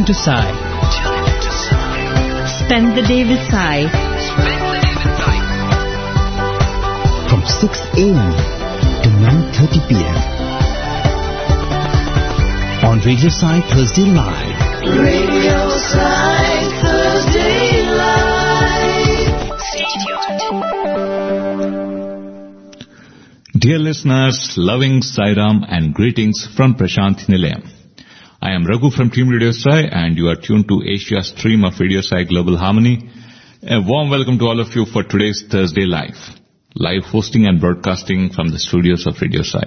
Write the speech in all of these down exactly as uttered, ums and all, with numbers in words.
into Sai. Tune into Sai. Spend the day with Sai. Spend the day with Sai. From six a.m. to nine thirty p.m. on Radio Sai Thursday Live. Radio Sai Thursday Live. Stay tuned. Dear listeners, loving Sairam and greetings from Prashant Nilayam. I am Raghu from Team Radio Sai and you are tuned to Asia's stream of Radio Sai Global Harmony. A warm welcome to all of you for today's Thursday Live. Live hosting and broadcasting from the studios of Radio Sai.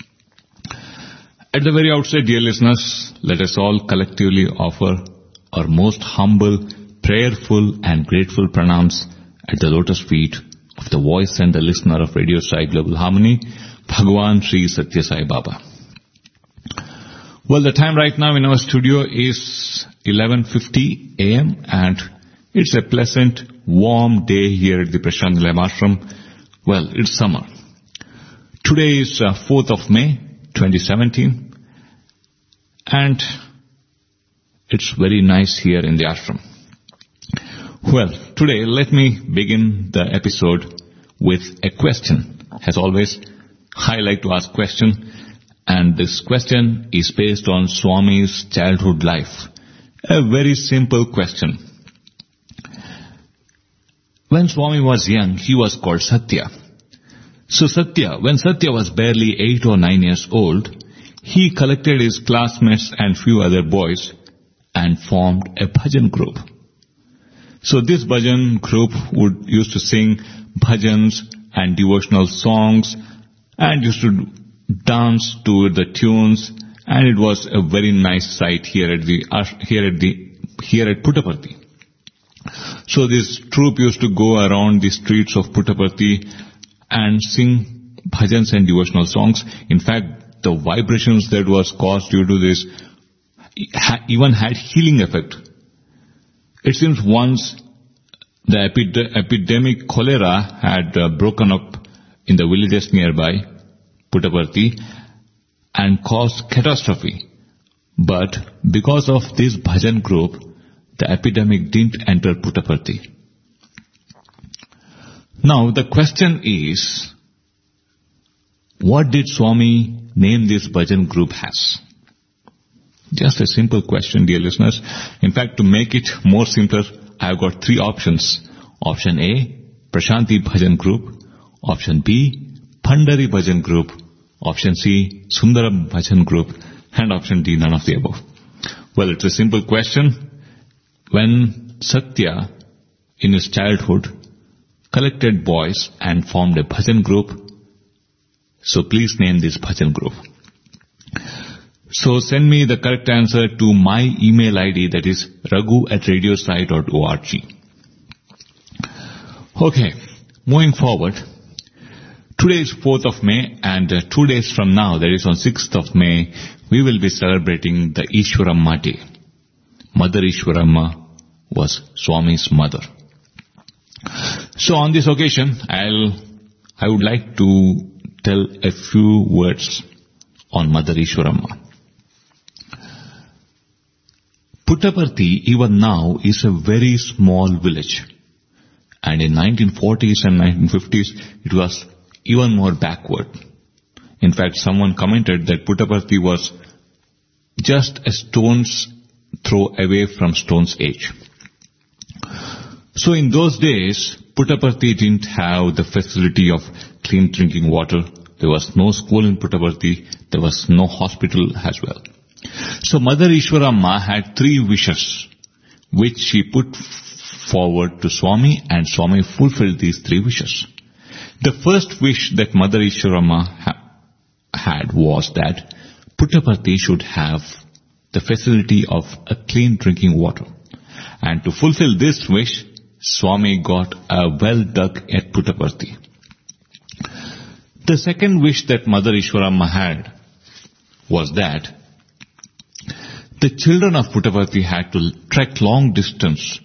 At the very outset, dear listeners, let us all collectively offer our most humble, prayerful and grateful pranams at the lotus feet of the voice and the listener of Radio Sai Global Harmony, Bhagwan Sri Satya Sai Baba. Well, the time right now in our studio is eleven fifty a.m. and it's a pleasant, warm day here at the Prashant Nilayam Ashram. Well, it's summer. Today is uh, fourth of May, twenty seventeen, and it's very nice here in the ashram. Well, today let me begin the episode with a question. As always, I like to ask question, and this question is based on Swami's childhood life. A very simple question. When Swami was young, he was called Satya. So Satya, when Satya was barely eight or nine years old, he collected his classmates and few other boys and formed a bhajan group. So this bhajan group would used to sing bhajans and devotional songs and used to dance to the tunes, and it was a very nice sight here at the here at the here at Puttaparthi. So this troupe used to go around the streets of Puttaparthi and sing bhajans and devotional songs. In fact, the vibrations that was caused due to this even had healing effect. It seems once the epid- epidemic cholera had uh, broken up in the villages nearby Puttaparthi and caused catastrophe. But because of this bhajan group, the epidemic didn't enter Puttaparthi. Now the question is, what did Swami name this bhajan group as? Just a simple question, dear listeners. In fact, to make it more simpler, I have got three options. Option A, Prashanti Bhajan Group. Option B, Pandari Bhajan Group. Option C, Sundaram Bhajan Group. And option D, none of the above. Well, it's a simple question. When Satya, in his childhood, collected boys and formed a bhajan group, so please name this bhajan group. So send me the correct answer to my email I D, that is raghu at radiosai dot org. Okay, moving forward. Today is fourth of May and uh, two days from now, that is on sixth of May, we will be celebrating the Ishwaramma Day. Mother Ishwaramma was Swami's mother. So on this occasion, I'll, I would like to tell a few words on Mother Ishwaramma. Puttaparthi even now is a very small village, and in nineteen forties and nineteen fifties it was even more backward. In fact, someone commented that Puttaparthi was just a stone's throw away from Stone's Age. So in those days, Puttaparthi didn't have the facility of clean drinking water. There was no school in Puttaparthi. There was no hospital as well. So Mother Ishwaramma had three wishes, which she put forward to Swami, and Swami fulfilled these three wishes. The first wish that Mother Ishwaramma ha- had was that Puttaparthi should have the facility of a clean drinking water. And to fulfill this wish, Swami got a well dug at Puttaparthi. The second wish that Mother Ishwaramma had was that the children of Puttaparthi had to trek long distance,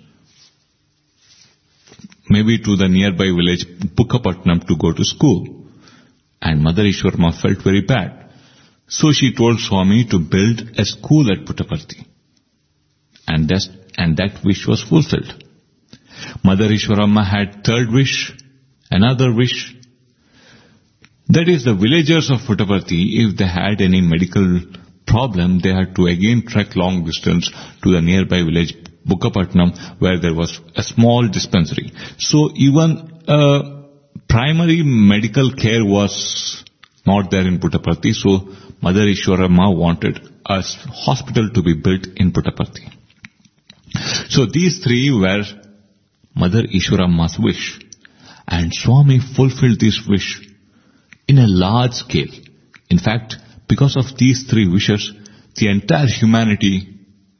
maybe to the nearby village Bukkapatnam, to go to school. And Mother Ishwaramma felt very bad. So she told Swami to build a school at Puttaparthi. and that, and that wish was fulfilled. Mother Ishwaramma had third wish, another wish. That is, the villagers of Puttaparthi, if they had any medical problem, they had to again trek long distance to the nearby village Bukkapatnam, where there was a small dispensary. So even uh, primary medical care was not there in Puttaparthi, so Mother Ishwaramma wanted a hospital to be built in Puttaparthi. So these three were Mother Ishwaramma's wish, and Swami fulfilled this wish in a large scale. In fact, because of these three wishes, the entire humanity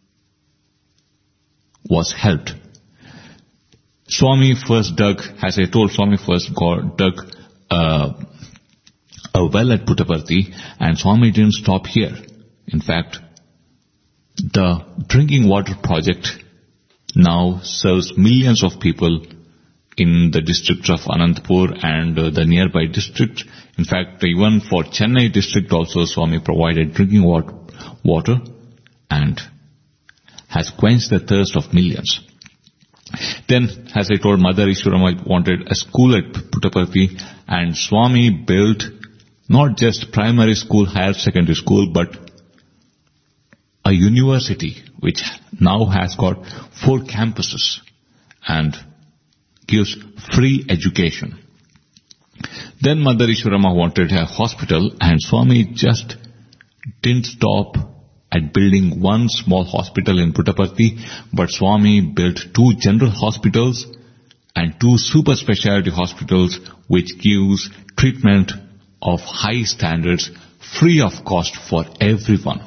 was helped. Swami first dug, as I told, Swami first got, dug uh, a well at Puttaparthi, and Swami didn't stop here. In fact, the drinking water project now serves millions of people in the districts of Anantapur and uh, the nearby districts. In fact, even for Chennai district also, Swami provided drinking water, water and has quenched the thirst of millions. Then, as I told, Mother Ishwaramma wanted a school at Puttaparthi, and Swami built not just primary school, higher secondary school, but a university which now has got four campuses and gives free education. Then Mother Ishwaramma wanted a hospital, and Swami just didn't stop at building one small hospital in Puttaparthi, but Swami built two general hospitals and two super specialty hospitals which gives treatment of high standards free of cost for everyone.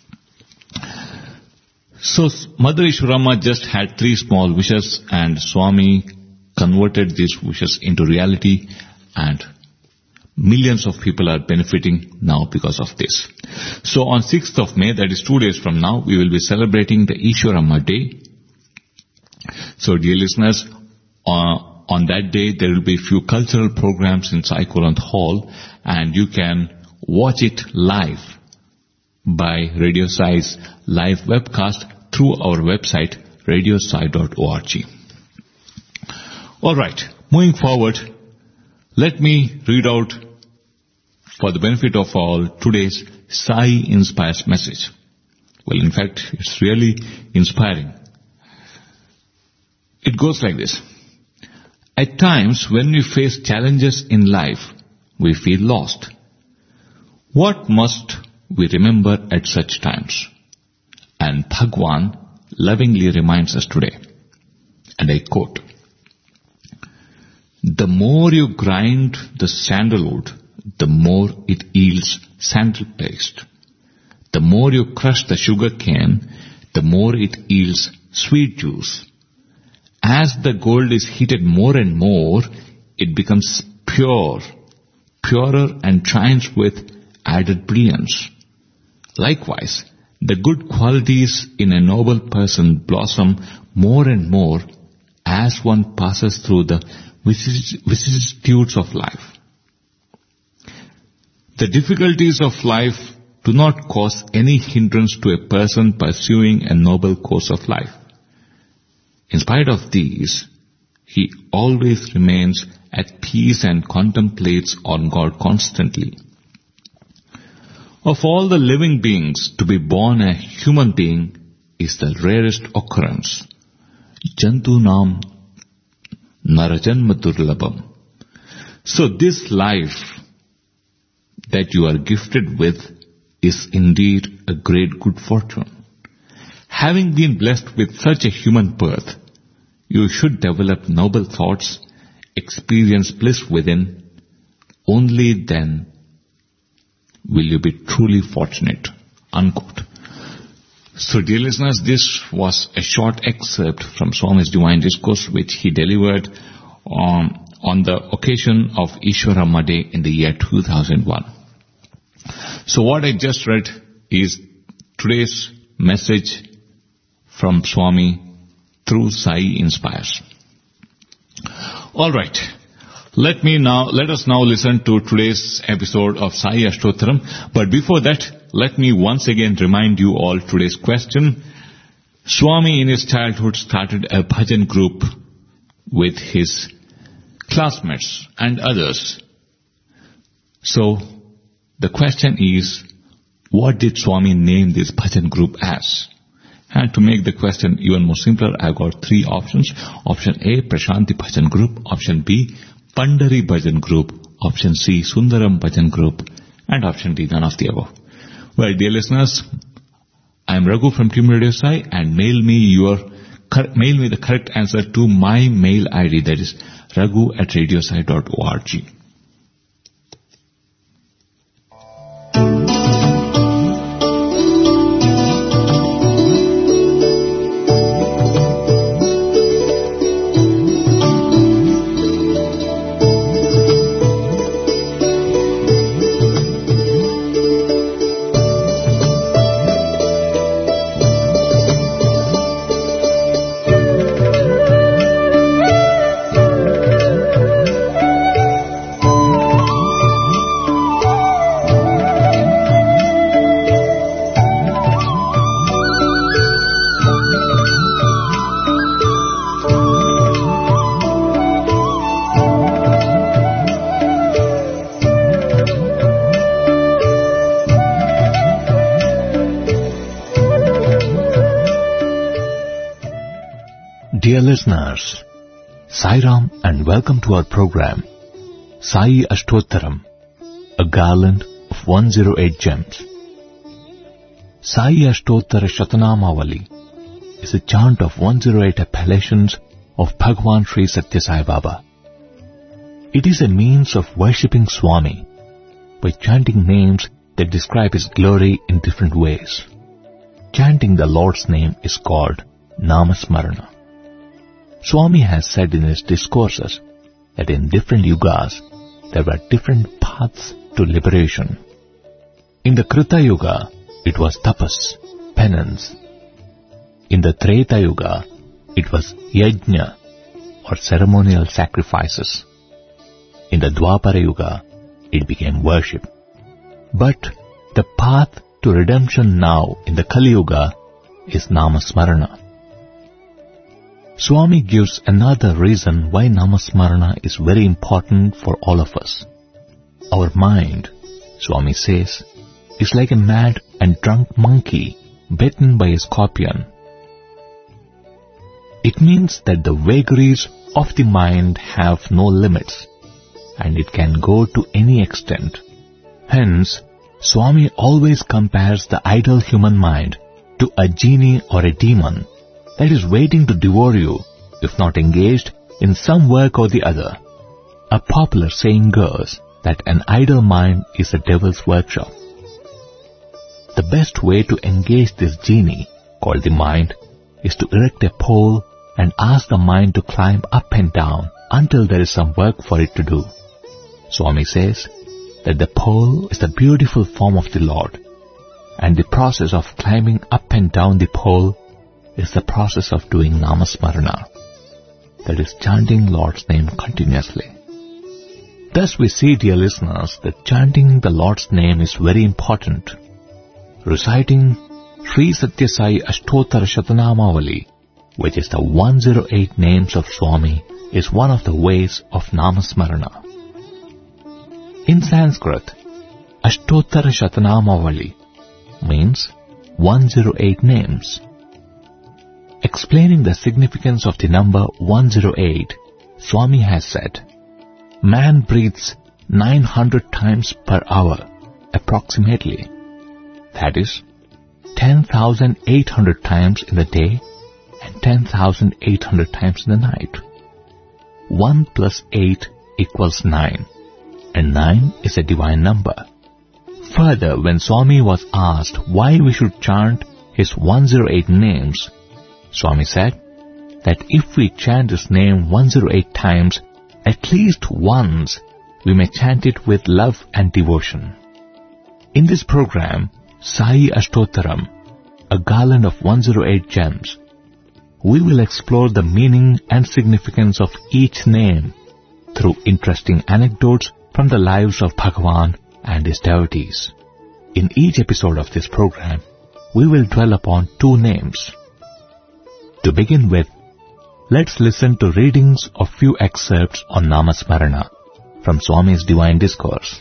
So Mother Ishwaramma just had three small wishes, and Swami converted these wishes into reality, and millions of people are benefiting now because of this. So on sixth of May, that is two days from now, we will be celebrating the Ishwaramma Day. So dear listeners, uh, on that day there will be a few cultural programs in Sai Kulant Hall, and you can watch it live by Radio Sai's live webcast through our website radio sai dot org. Alright, moving forward, let me read out, for the benefit of all, today's Sai Inspires message. Well, in fact, it's really inspiring. It goes like this. At times, when we face challenges in life, we feel lost. What must we remember at such times? And Bhagwan lovingly reminds us today, and I quote, "The more you grind the sandalwood, the more it yields sandal paste. The more you crush the sugar cane, the more it yields sweet juice. As the gold is heated more and more, it becomes pure, purer and shines with added brilliance. Likewise, the good qualities in a noble person blossom more and more as one passes through the vicissitudes of life. The difficulties of life do not cause any hindrance to a person pursuing a noble course of life. In spite of these, he always remains at peace and contemplates on God constantly. Of all the living beings, to be born a human being is the rarest occurrence. Jantunam narajanma durlabham. So this life that you are gifted with is indeed a great good fortune. Having been blessed with such a human birth, you should develop noble thoughts, experience bliss within. Only then will you be truly fortunate." Unquote. So dear listeners, this was a short excerpt from Swami's Divine Discourse which he delivered on, on the occasion of Ishwaramma Day in the year two thousand one. So what I just read is today's message from Swami through Sai Inspires. Alright, let me now, let us now listen to today's episode of Sai Ashtotharam. But before that, let me once again remind you all today's question. Swami in his childhood started a bhajan group with his classmates and others. So, the question is, what did Swami name this bhajan group as? And to make the question even more simpler, I've got three options. Option A, Prashanti Bhajan Group. Option B, Pandari Bhajan Group. Option C, Sundaram Bhajan Group. And option D, none of the above. Well, dear listeners, I'm Raghu from Team Radio Sai, and mail me your, mail me the correct answer to my mail I D, that is raghu at radiosai dot org. Dear listeners, Sai Ram and welcome to our program, Sai Ashtottaram, a garland of one hundred eight gems. Sai Ashtottara Shatanamavali is a chant of one hundred eight appellations of Bhagwan Sri Satya Sai Baba. It is a means of worshipping Swami by chanting names that describe his glory in different ways. Chanting the Lord's name is called Namasmarana. Swami has said in his discourses that in different yugas there were different paths to liberation. In the Krita Yuga, it was tapas, penance. In the Treta Yuga, it was yajna, or ceremonial sacrifices. In the Dwapara Yuga, it became worship. But the path to redemption now in the Kali Yuga is Namasmarana. Swami gives another reason why Namasmarana is very important for all of us. Our mind, Swami says, is like a mad and drunk monkey bitten by a scorpion. It means that the vagaries of the mind have no limits, and it can go to any extent. Hence, Swami always compares the idle human mind to a genie or a demon that is waiting to devour you if not engaged in some work or the other. A popular saying goes that an idle mind is a devil's workshop. The best way to engage this genie, called the mind, is to erect a pole and ask the mind to climb up and down until there is some work for it to do. Swami says that the pole is the beautiful form of the Lord, and the process of climbing up and down the pole is the process of doing Namasmarana, that is chanting Lord's name continuously. Thus we see, dear listeners, that chanting the Lord's name is very important. Reciting Sri Satya Sai Ashtottara Shatanamavali, which is the one hundred eight names of Swami, is one of the ways of Namasmarana. In Sanskrit, Ashtottara Shatanamavali means one hundred eight names. Explaining the significance of the number one hundred eight, Swami has said, man breathes nine hundred times per hour, approximately. That is, ten thousand eight hundred times in the day and ten thousand eight hundred times in the night. one plus eight equals nine, and nine is a divine number. Further, when Swami was asked why we should chant his one hundred eight names, Swami said that if we chant his name one hundred eight times, at least once, we may chant it with love and devotion. In this program, Sai Ashtottaram, a garland of one hundred eight gems, we will explore the meaning and significance of each name through interesting anecdotes from the lives of Bhagavan and his devotees. In each episode of this program, we will dwell upon two names. To begin with, let's listen to readings of few excerpts on Namasmarana from Swami's Divine Discourse.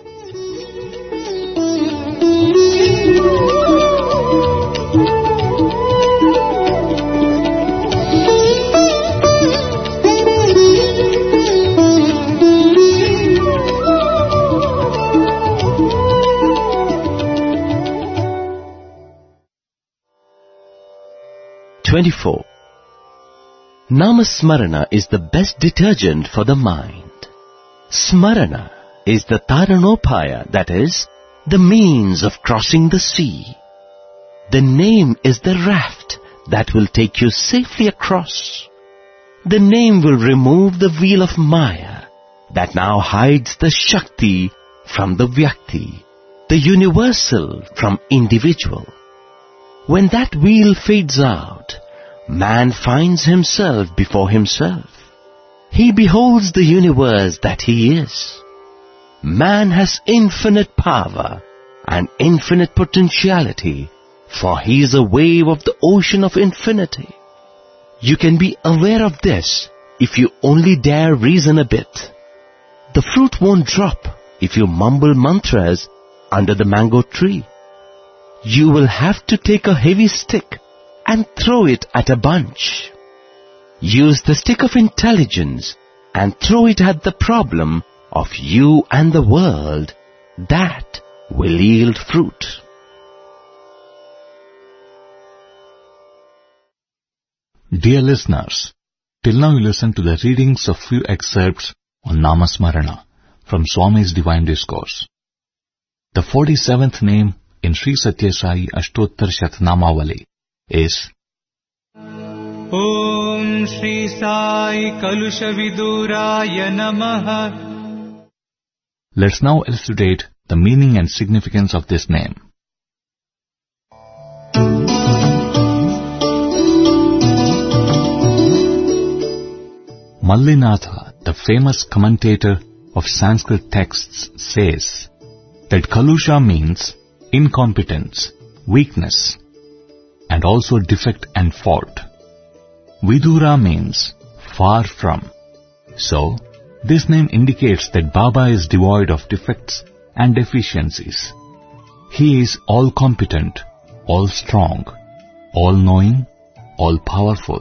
twenty-four. Namasmarana is the best detergent for the mind. Smarana is the Taranopaya, that is, the means of crossing the sea. The name is the raft that will take you safely across. The name will remove the veil of Maya that now hides the Shakti from the Vyakti, the universal from individual. When that veil fades out, man finds himself before himself. He beholds the universe that he is. Man has infinite power and infinite potentiality, for he is a wave of the ocean of infinity. You can be aware of this if you only dare reason a bit. The fruit won't drop if you mumble mantras under the mango tree. You will have to take a heavy stick and throw it at a bunch. Use the stick of intelligence and throw it at the problem of you and the world. That will yield fruit. Dear listeners, till now you listened to the readings of few excerpts on Namasmarana from Swami's Divine Discourse. The forty-seventh name in Sri Satya Sai Ashtottar Shatnamavali is Om Shri Sai Kalusha Viduraya Namaha. Let's now elucidate the meaning and significance of this name. Mallinatha, the famous commentator of Sanskrit texts, says that Kalusha means incompetence, weakness, and also defect and fault. Vidura means far from. So, this name indicates that Baba is devoid of defects and deficiencies. He is all competent, all strong, all knowing, all powerful.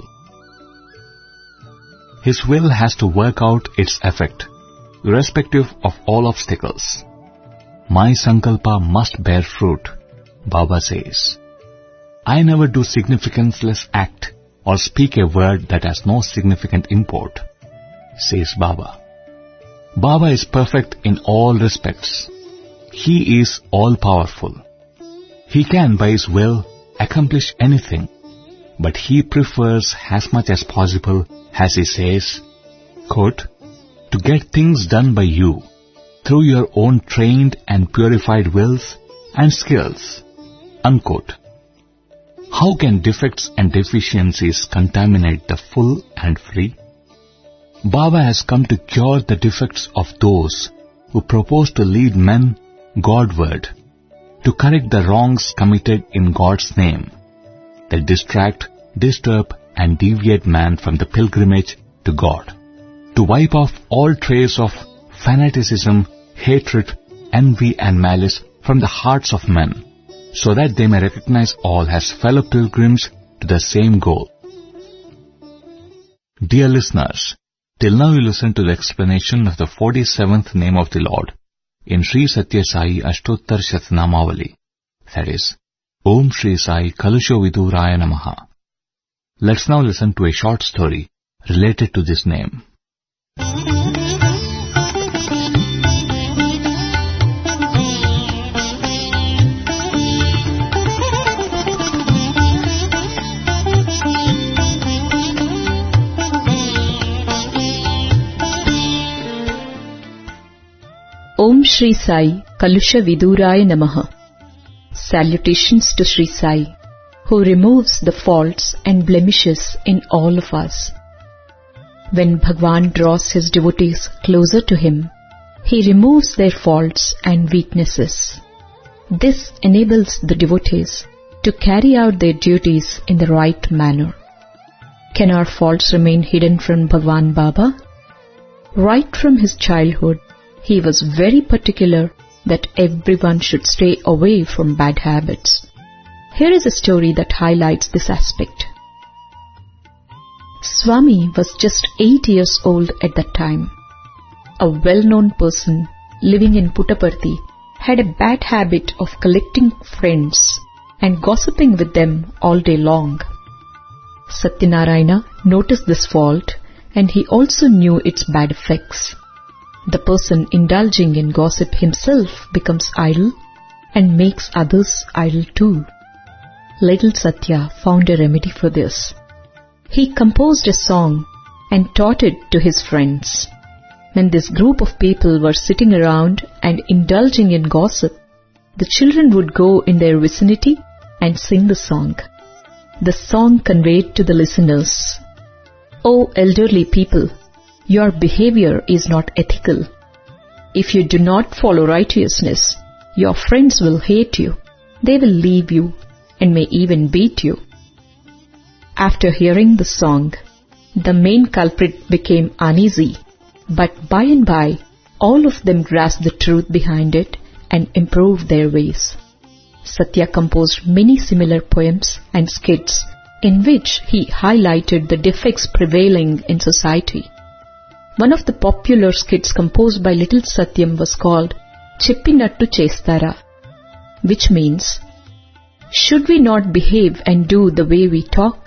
His will has to work out its effect, irrespective of all obstacles. My sankalpa must bear fruit, Baba says. I never do significanceless act or speak a word that has no significant import, says Baba. Baba is perfect in all respects. He is all-powerful. He can, by his will, accomplish anything, but he prefers as much as possible, as he says, quote, to get things done by you through your own trained and purified wills and skills, unquote. How can defects and deficiencies contaminate the full and free? Baba has come to cure the defects of those who propose to lead men Godward, to correct the wrongs committed in God's name, that distract, disturb and deviate man from the pilgrimage to God, to wipe off all trace of fanaticism, hatred, envy and malice from the hearts of men, so that they may recognize all as fellow pilgrims to the same goal. Dear listeners, till now you listened to the explanation of the forty-seventh name of the Lord in Sri Satya Sai Ashtottar Shatnamavali, that is, Om Shri Sai Kalusha Viduraya Namaha. Let's now listen to a short story related to this name. Om Shri Sai Kalusha Viduraya Namaha. Salutations to Shri Sai, who removes the faults and blemishes in all of us. When Bhagwan draws his devotees closer to him, he removes their faults and weaknesses. This enables the devotees to carry out their duties in the right manner. Can our faults remain hidden from Bhagwan Baba? Right from his childhood, he was very particular that everyone should stay away from bad habits. Here is a story that highlights this aspect. Swami was just eight years old at that time. A well-known person living in Puttaparthi had a bad habit of collecting friends and gossiping with them all day long. Satyanarayana noticed this fault, and he also knew its bad effects. The person indulging in gossip himself becomes idle and makes others idle too. Little Satya found a remedy for this. He composed a song and taught it to his friends. When this group of people were sitting around and indulging in gossip, the children would go in their vicinity and sing the song. The song conveyed to the listeners, "O elderly people, your behavior is not ethical. If you do not follow righteousness, your friends will hate you, they will leave you, and may even beat you." After hearing the song, the main culprit became uneasy, but by and by, all of them grasped the truth behind it and improved their ways. Satya composed many similar poems and skits in which he highlighted the defects prevailing in society. One of the popular skits composed by little Satyam was called Cheppinattu Chestara, which means, should we not behave and do the way we talk?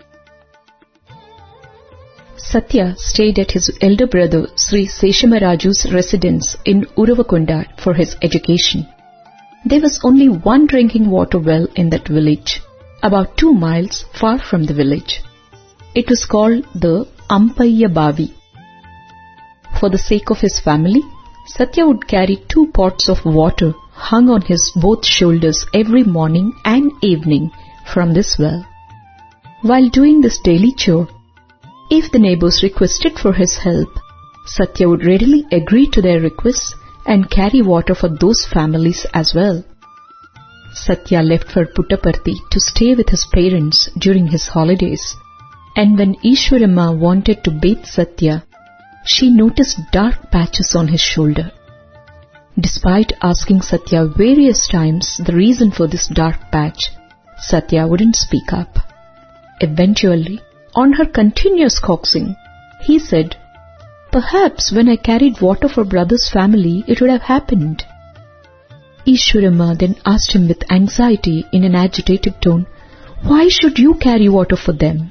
Satya stayed at his elder brother Sri Seshamaraju's residence in Uravakonda for his education. There was only one drinking water well in that village, about two miles far from the village. It was called the Ampayya Bavi. For the sake of his family, Satya would carry two pots of water hung on his both shoulders every morning and evening from this well. While doing this daily chore, if the neighbors requested for his help, Satya would readily agree to their requests and carry water for those families as well. Satya left for Puttaparthi to stay with his parents during his holidays, and when Ishwaramma wanted to bathe Satya, she noticed dark patches on his shoulder. Despite asking Satya various times the reason for this dark patch, Satya wouldn't speak up. Eventually, on her continuous coaxing, he said, "Perhaps when I carried water for brother's family, it would have happened." Ishwaramma then asked him with anxiety in an agitated tone, "Why should you carry water for them?"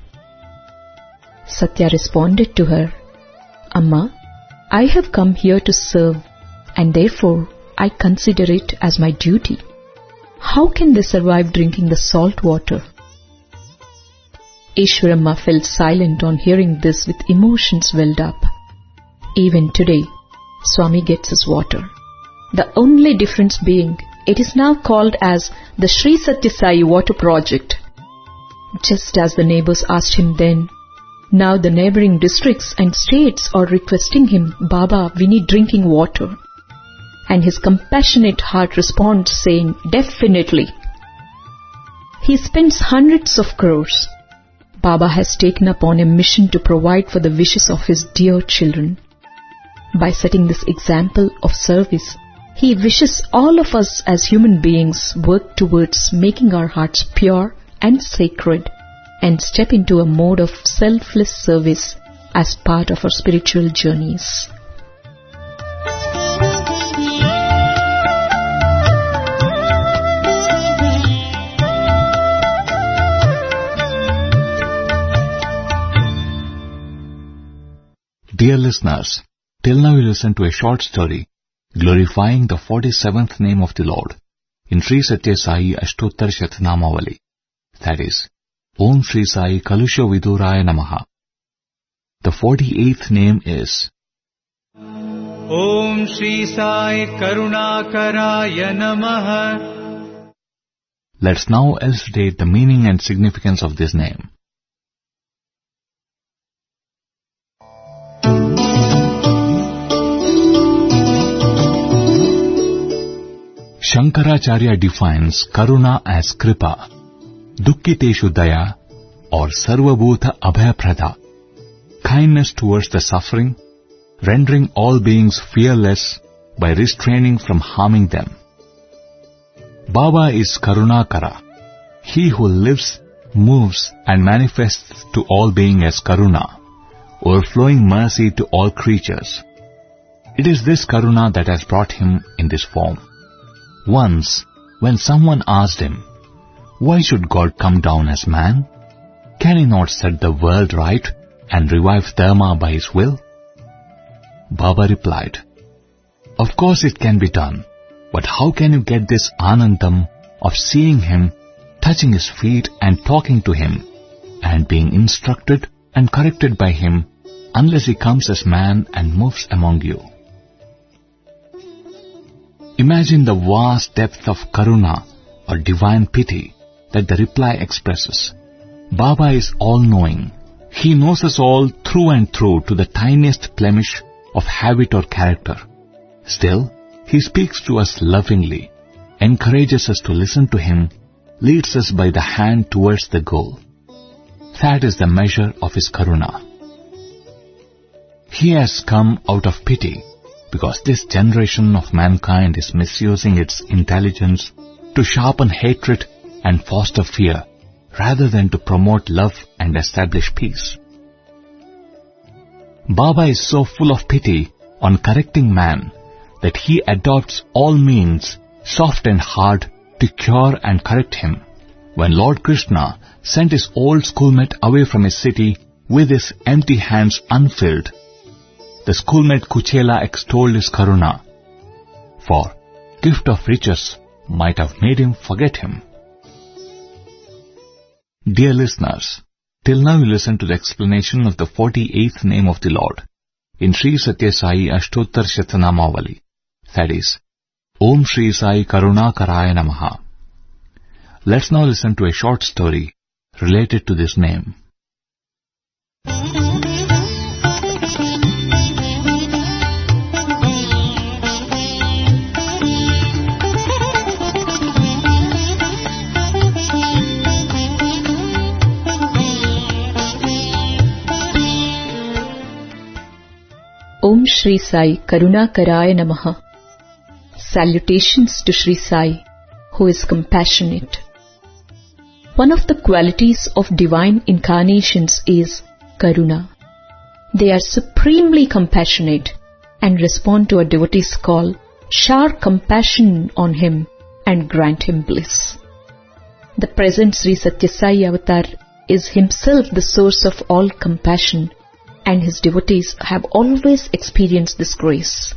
Satya responded to her, "Amma, I have come here to serve, and therefore I consider it as my duty. How can they survive drinking the salt water?" Ishwaramma fell silent on hearing this with emotions welled up. Even today, Swami gets his water. The only difference being, it is now called as the Sri Satya Sai Water Project. Just as the neighbors asked him then, now the neighboring districts and states are requesting him, "Baba, we need drinking water." And his compassionate heart responds saying, "Definitely." He spends hundreds of crores. Baba has taken upon a mission to provide for the wishes of his dear children. By setting this example of service, he wishes all of us as human beings work towards making our hearts pure and sacred and step into a mode of selfless service as part of our spiritual journeys. Dear listeners, till now you listened to a short story glorifying the forty-seventh name of the Lord in Sri Satya Sai Ashtottar Shatnamavali, that is, Om Shri Sai Kalusha Viduraya Namaha. The forty-eighth name is Om Shri Sai Karunakaraya Namaha. Let's now elucidate the meaning and significance of this name. Shankaracharya defines Karuna as Kripa, Dukkiteshu Daya, or Sarvabhuta Abhayaprada, kindness towards the suffering, rendering all beings fearless by restraining from harming them. Baba is Karunakara, he who lives, moves and manifests to all being as Karuna, overflowing mercy to all creatures. It is this Karuna that has brought him in this form. Once, when someone asked him, "Why should God come down as man? Can he not set the world right and revive Dharma by his will?" Baba replied, "Of course it can be done, but how can you get this Anandam of seeing him, touching his feet and talking to him, and being instructed and corrected by him, unless he comes as man and moves among you?" Imagine the vast depth of Karuna or divine pity that the reply expresses. Baba is all-knowing. He knows us all through and through to the tiniest blemish of habit or character. Still, he speaks to us lovingly, encourages us to listen to him, leads us by the hand towards the goal. That is the measure of his Karuna. He has come out of pity, because this generation of mankind is misusing its intelligence to sharpen hatred and foster fear, rather than to promote love and establish peace. Baba is so full of pity on correcting man that he adopts all means, soft and hard, to cure and correct him. When Lord Krishna sent his old schoolmate away from his city with his empty hands unfilled, the schoolmate Kuchela extolled his Karuna, for gift of riches might have made him forget him. Dear listeners, till now you listened to the explanation of the forty-eighth name of the Lord in Sri Satya Sai Ashtottar Shatanamavali, that is, Om Shri Sai Karunakaraya Namaha. Let's now listen to a short story related to this name. Om Shri Sai Karunakaraya Namaha. Salutations to Shri Sai, who is compassionate. One of the qualities of divine incarnations is Karuna. They are supremely compassionate and respond to a devotee's call, shower compassion on him and grant him bliss. The present Sri Satya Sai Avatar is himself the source of all compassion, and his devotees have always experienced this grace.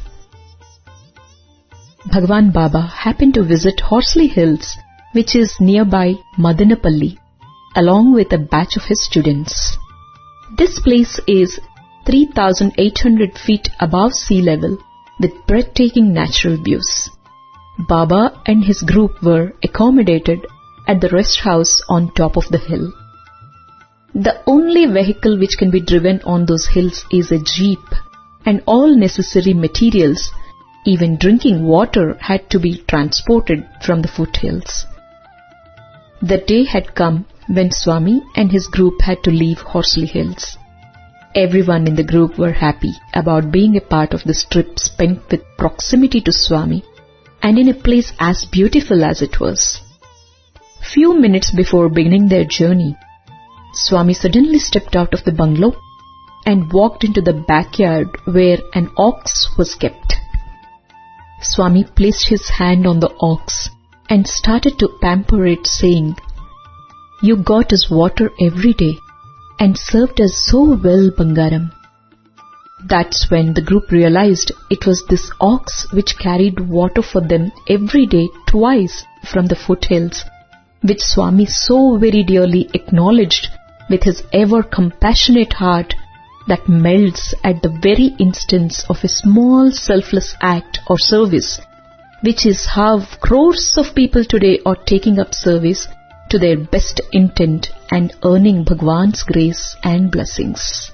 Bhagavan Baba happened to visit Horsley Hills, which is nearby Madanapalli, along with a batch of his students. This place is three thousand eight hundred feet above sea level with breathtaking natural views. Baba and his group were accommodated at the rest house on top of the hill. The only vehicle which can be driven on those hills is a jeep, and all necessary materials, even drinking water, had to be transported from the foothills. The day had come when Swami and his group had to leave Horsley Hills. Everyone in the group were happy about being a part of this trip spent with proximity to Swami and in a place as beautiful as it was. Few minutes before beginning their journey, Swami suddenly stepped out of the bungalow and walked into the backyard where an ox was kept. Swami placed his hand on the ox and started to pamper it, saying, "You got us water every day and served us so well, Bangaram." That's when the group realized it was this ox which carried water for them every day twice from the foothills, which Swami so very dearly acknowledged with his ever compassionate heart that melts at the very instance of a small selfless act or service, which is how crores of people today are taking up service to their best intent and earning Bhagwan's grace and blessings.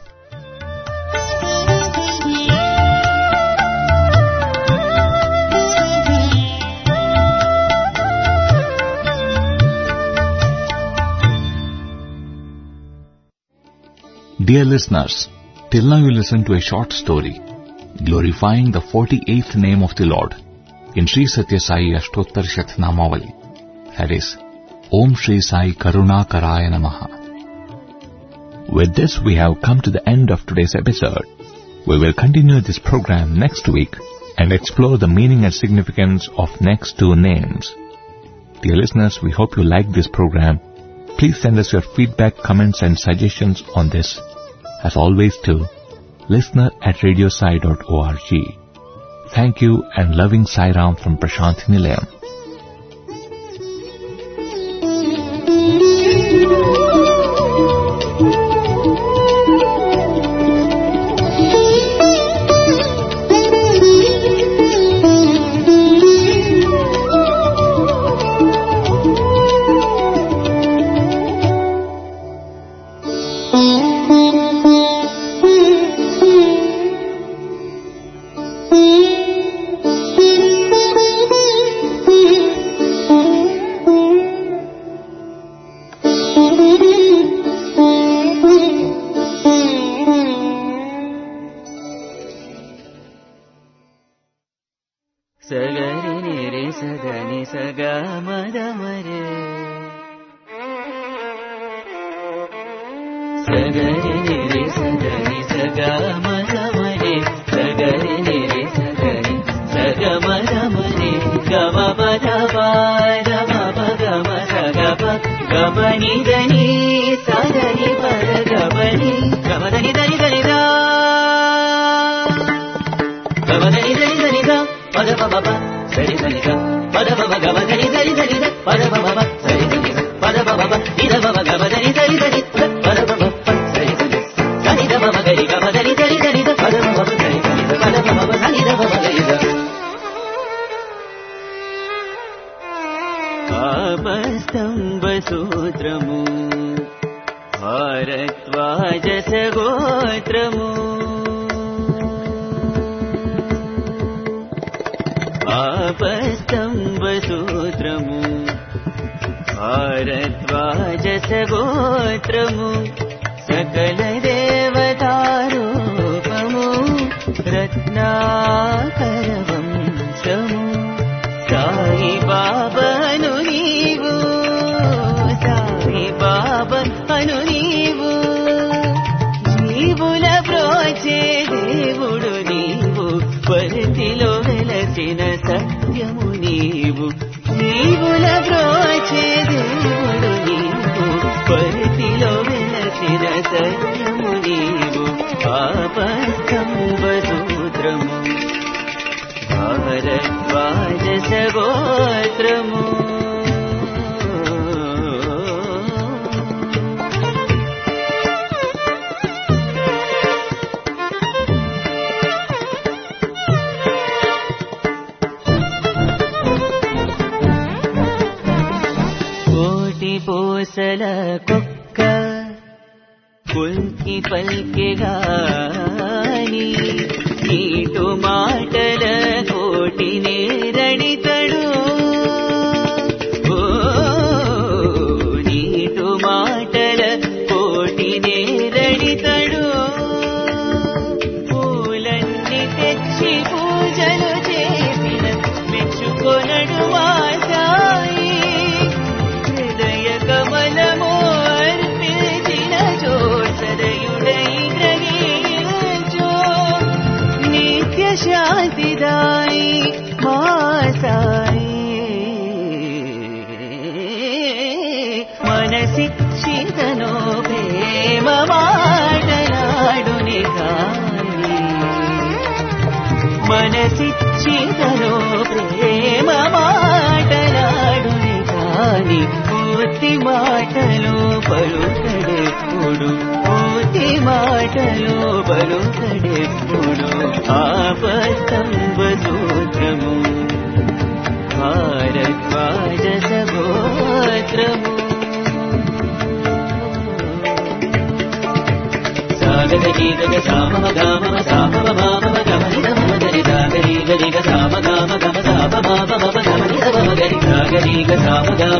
Dear listeners, till now you listened to a short story glorifying the forty-eighth name of the Lord in Sri Satya Sai Ashtottar Shatnamavali. That is, Om Shri Sai Karuna Karaya Namaha. With this, we have come to the end of today's episode. We will continue this program next week and explore the meaning and significance of next two names. Dear listeners, we hope you like this program. Please send us your feedback, comments and suggestions on this, as always, to listener at radiosai dot org. Thank you and loving Sai Ram from Prashanthi Nilayam.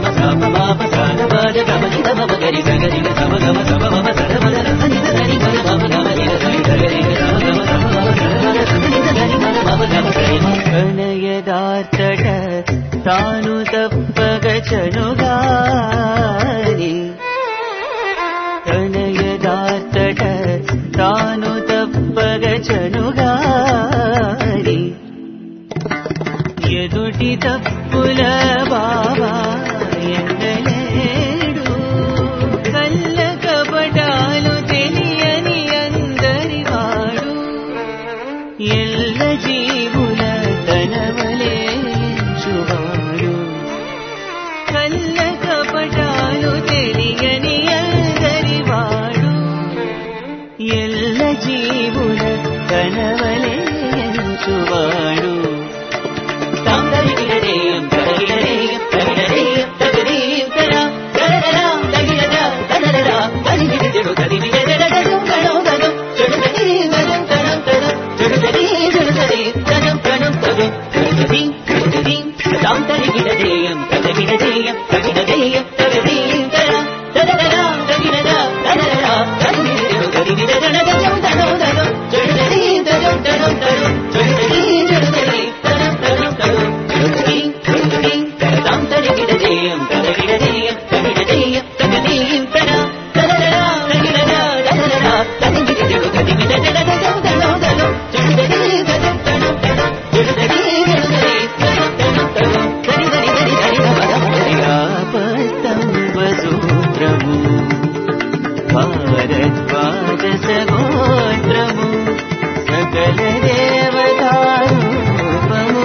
Gari తనయదార్తట తాను తప్పగచనుగాని తనయదార్తట తాను తప్పగచనుగాని ఎదుటి తప్పుల బాబా ఎండలేడు కల్ల కపటాలు తెలియని అందరి వాడు ఎల్ల జీవుల తనవలేచువాడు కల్ల కపటాలు తెలియని అందరి వాడు ఎల్ల జీవుల తనవలేచువాడు తాందరిగిడేయం తరగిడేయం తరగిడేయం తగదీం తరా తరరా తగిడదా తరరా తగిడిదెడు తదివిదెడగడు గడు గడు చెడుదీ గడు తరం తరం చెడుదీ చెడుదీ తరం తరం తరం చెడుదీ చెడుదీ తాందరిగిడేయం తరగిడేయం తగిడేయం తగదీం తరా తరరా తగిడదా తరరా తగిడిదెడు తదివిదెడగడు గడు గడు చెడుదీ తరం తరం తరం చెడుదీ చెడుదీ భారద్వాజసగోత్రము సకల దేవతారూపము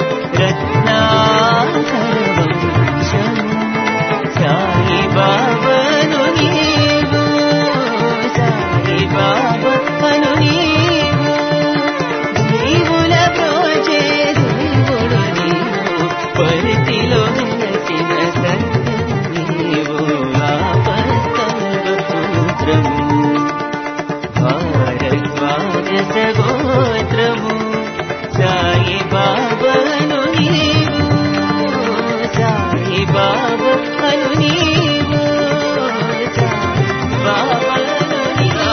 రత్నాకరవంశము సాయి బాబను నీవు సాయి బాబను నీవు జీవుల ప్రోచే దేవుడు నీవు పరితిలో వెలసిన సత్యం నీవు ఆపస్తంభసూత్రము భారద్వాజసగోత్రము సాయి బాబను నీవు సాయి బాబను నీవు సాయి బాబను నీవు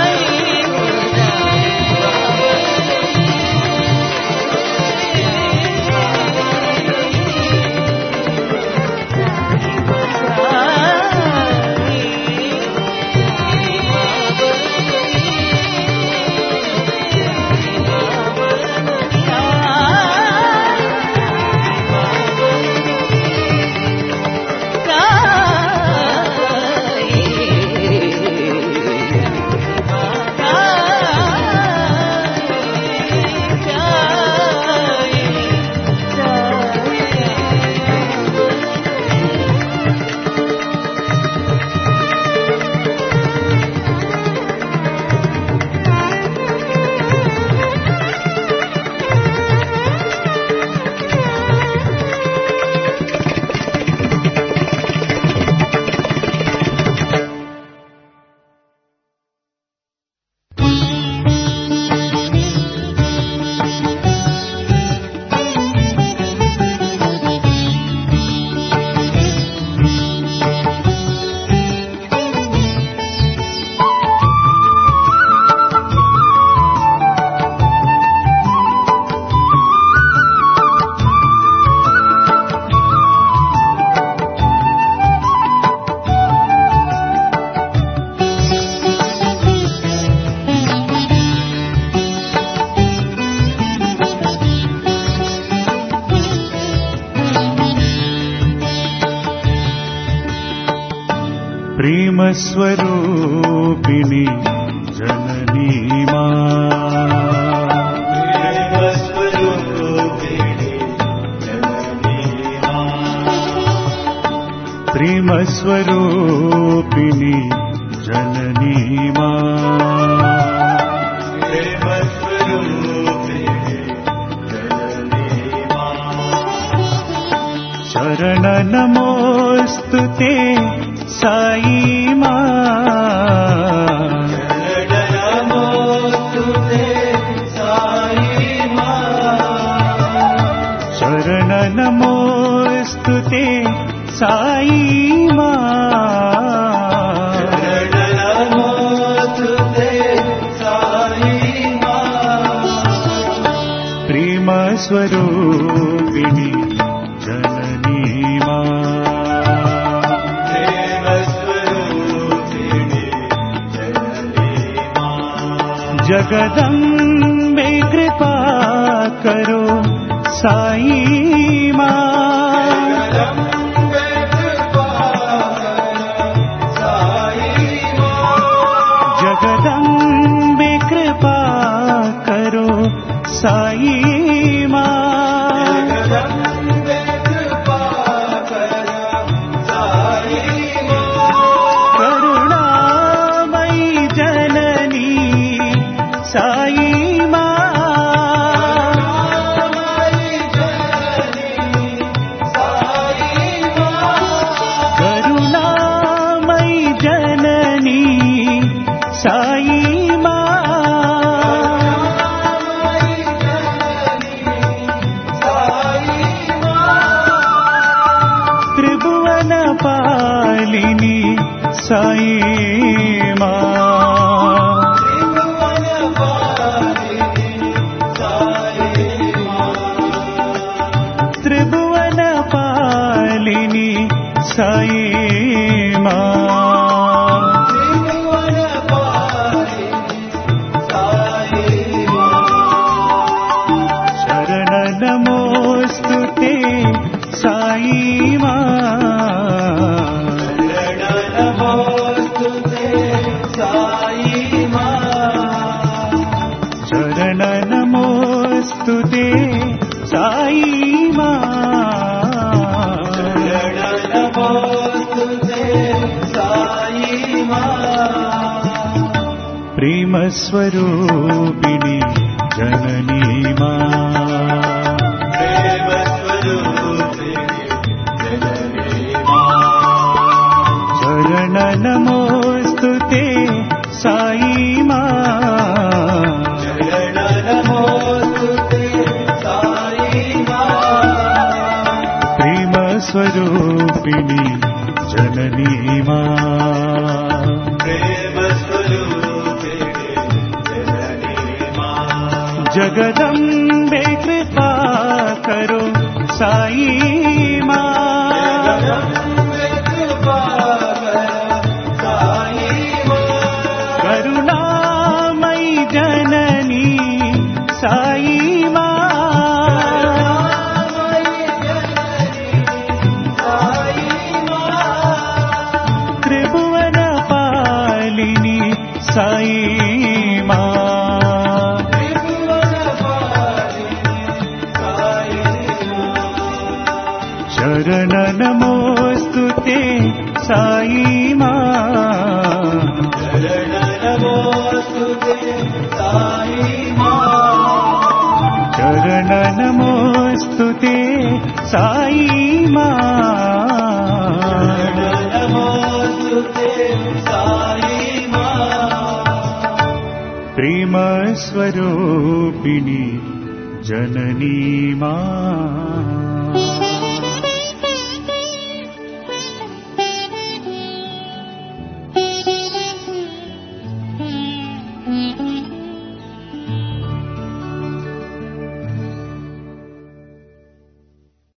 ప్రేమస్వరూపిణి జననీ మా ప్రేమస్వరూపిణి జననీ మా శరణ నమోస్తుతే సాయి మా శరణ నమోస్తుతే సాయి మా ప్రేమ ప్రేమస్వరూపిణి జననీ మా जगदम्बे कृपा करो साई माँ जगदम्बे कृपा करो साई माँ साई माँ त्रिभुवन पालिनी साई माँ शरण नमोस्तुते साई माँ स्तुते साई माँ प्रेम स्वरूपिणी जननी माँ चरण नमोस्तुते साई माँ स्वरूपिणी जननी माँ जगदम्बे कृपा करो साई माँ करुणामयी जननी साई माँ साई माँ शरण नमोस्तुते साई माँ चरण नमोस्तुते साई माँ प्रेम स्वरूपिणी जननी माँ